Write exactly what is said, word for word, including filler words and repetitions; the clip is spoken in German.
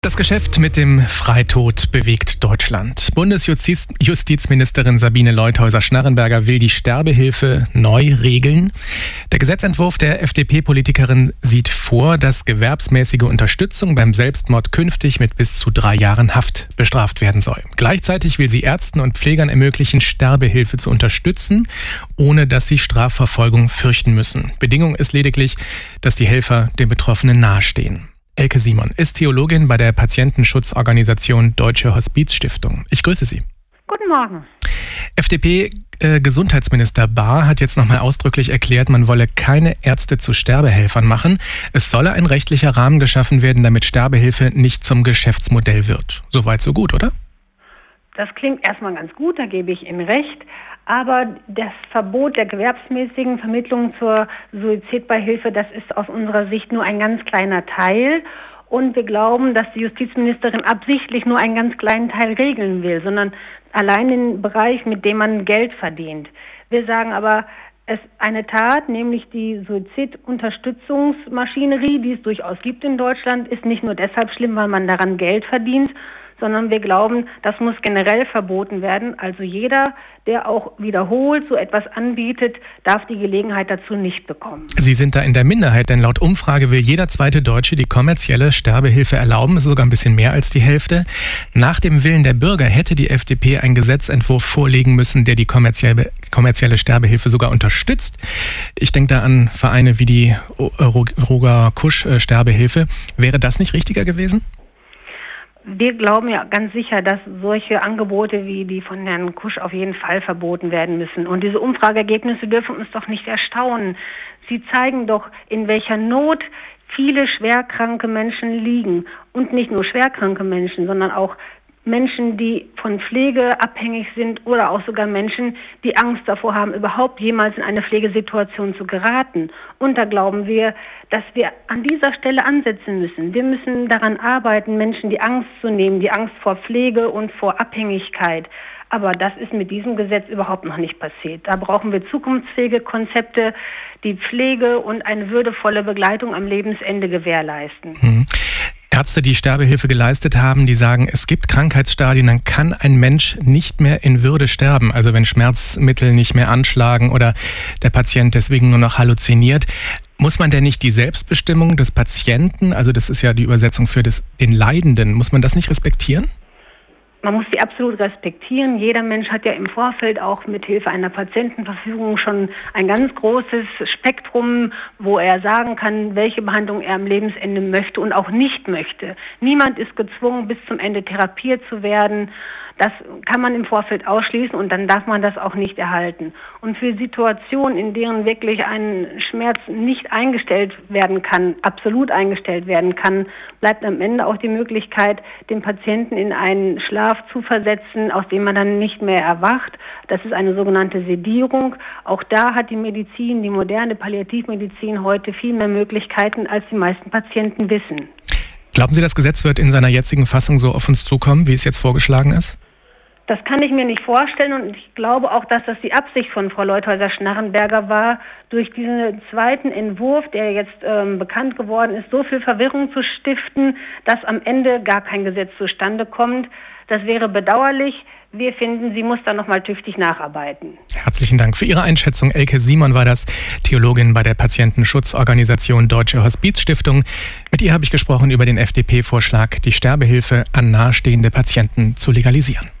Das Geschäft mit dem Freitod bewegt Deutschland. Bundesjustizministerin Sabine Leutheusser-Schnarrenberger will die Sterbehilfe neu regeln. Der Gesetzentwurf der F D P-Politikerin sieht vor, dass gewerbsmäßige Unterstützung beim Selbstmord künftig mit bis zu drei Jahren Haft bestraft werden soll. Gleichzeitig will sie Ärzten und Pflegern ermöglichen, Sterbehilfe zu unterstützen, ohne dass sie Strafverfolgung fürchten müssen. Bedingung ist lediglich, dass die Helfer den Betroffenen nahestehen. Elke Simon ist Theologin bei der Patientenschutzorganisation Deutsche Hospizstiftung. Ich grüße Sie. Guten Morgen. F D P-Gesundheitsminister Bahr hat jetzt nochmal ausdrücklich erklärt, man wolle keine Ärzte zu Sterbehelfern machen. Es solle ein rechtlicher Rahmen geschaffen werden, damit Sterbehilfe nicht zum Geschäftsmodell wird. Soweit so gut, oder? Das klingt erstmal ganz gut, da gebe ich Ihnen recht. Aber das Verbot der gewerbsmäßigen Vermittlung zur Suizidbeihilfe, das ist aus unserer Sicht nur ein ganz kleiner Teil. Und wir glauben, dass die Justizministerin absichtlich nur einen ganz kleinen Teil regeln will, sondern allein den Bereich, mit dem man Geld verdient. Wir sagen aber, es ist eine Tat, nämlich die Suizidunterstützungsmaschinerie, die es durchaus gibt in Deutschland, ist nicht nur deshalb schlimm, weil man daran Geld verdient, sondern wir glauben, das muss generell verboten werden. Also jeder, der auch wiederholt so etwas anbietet, darf die Gelegenheit dazu nicht bekommen. Sie sind da in der Minderheit, denn laut Umfrage will jeder zweite Deutsche die kommerzielle Sterbehilfe erlauben. Das ist sogar ein bisschen mehr als die Hälfte. Nach dem Willen der Bürger hätte die F D P einen Gesetzentwurf vorlegen müssen, der die kommerzielle, kommerzielle Sterbehilfe sogar unterstützt. Ich denke da an Vereine wie die Roger Kusch Sterbehilfe. Wäre das nicht richtiger gewesen? Wir glauben ja ganz sicher, dass solche Angebote wie die von Herrn Kusch auf jeden Fall verboten werden müssen. Und diese Umfrageergebnisse dürfen uns doch nicht erstaunen. Sie zeigen doch, in welcher Not viele schwerkranke Menschen liegen. Und nicht nur schwerkranke Menschen, sondern auch Menschen, die von Pflege abhängig sind oder auch sogar Menschen, die Angst davor haben, überhaupt jemals in eine Pflegesituation zu geraten. Und da glauben wir, dass wir an dieser Stelle ansetzen müssen. Wir müssen daran arbeiten, Menschen die Angst zu nehmen, die Angst vor Pflege und vor Abhängigkeit. Aber das ist mit diesem Gesetz überhaupt noch nicht passiert. Da brauchen wir zukunftsfähige Konzepte, die Pflege und eine würdevolle Begleitung am Lebensende gewährleisten. Hm. Ärzte, die Sterbehilfe geleistet haben, die sagen, es gibt Krankheitsstadien, dann kann ein Mensch nicht mehr in Würde sterben. Also wenn Schmerzmittel nicht mehr anschlagen oder der Patient deswegen nur noch halluziniert. Muss man denn nicht die Selbstbestimmung des Patienten, also das ist ja die Übersetzung für das, den Leidenden, muss man das nicht respektieren? Man muss sie absolut respektieren. Jeder Mensch hat ja im Vorfeld auch mit Hilfe einer Patientenverfügung schon ein ganz großes Spektrum, wo er sagen kann, welche Behandlung er am Lebensende möchte und auch nicht möchte. Niemand ist gezwungen, bis zum Ende therapiert zu werden. Das kann man im Vorfeld ausschließen und dann darf man das auch nicht erhalten. Und für Situationen, in denen wirklich ein Schmerz nicht eingestellt werden kann, absolut eingestellt werden kann, bleibt am Ende auch die Möglichkeit, den Patienten in einen Schlaf zu versetzen, aus dem man dann nicht mehr erwacht. Das ist eine sogenannte Sedierung. Auch da hat die Medizin, die moderne Palliativmedizin heute viel mehr Möglichkeiten, als die meisten Patienten wissen. Glauben Sie, das Gesetz wird in seiner jetzigen Fassung so auf uns zukommen, wie es jetzt vorgeschlagen ist? Das kann ich mir nicht vorstellen und ich glaube auch, dass das die Absicht von Frau Leutheusser-Schnarrenberger war, durch diesen zweiten Entwurf, der jetzt ähm, bekannt geworden ist, so viel Verwirrung zu stiften, dass am Ende gar kein Gesetz zustande kommt. Das wäre bedauerlich. Wir finden, sie muss da nochmal tüchtig nacharbeiten. Herzlichen Dank für Ihre Einschätzung. Elke Simon war das, Theologin bei der Patientenschutzorganisation Deutsche Hospizstiftung. Mit ihr habe ich gesprochen über den F D P-Vorschlag, die Sterbehilfe an nahestehende Patienten zu legalisieren.